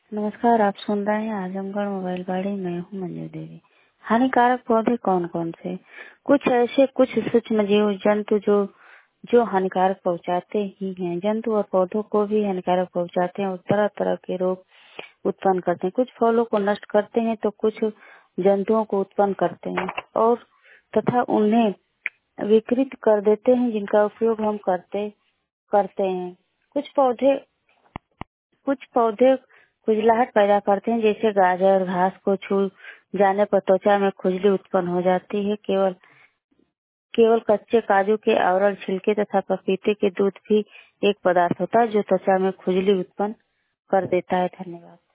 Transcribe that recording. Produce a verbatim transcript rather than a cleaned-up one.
नमस्कार, आप सुन रहे हैं आजमगढ़ मोबाइल बाड़ी। मैं हूँ मंजू देवी। हानिकारक पौधे कौन कौन से? कुछ ऐसे कुछ सूक्ष्म जीव जंतु जो जो हानिकारक पहुंचाते ही हैं। जंतु और पौधों को भी हानिकारक पहुंचाते हैं और तरह तरह के रोग उत्पन्न करते हैं। कुछ फलों को नष्ट करते हैं तो कुछ जंतुओं को उत्पन्न करते हैं और तथा उन्हें विकृत कर देते हैं, जिनका उपयोग हम करते करते हैं। कुछ पौधे कुछ पौधे खुजलाहट पैदा करते हैं, जैसे गाजर घास को छू जाने पर त्वचा में खुजली उत्पन्न हो जाती है। केवल केवल कच्चे काजू के आवरण, छिलके तथा पपीते के दूध भी एक पदार्थ होता है जो त्वचा में खुजली उत्पन्न कर देता है। धन्यवाद।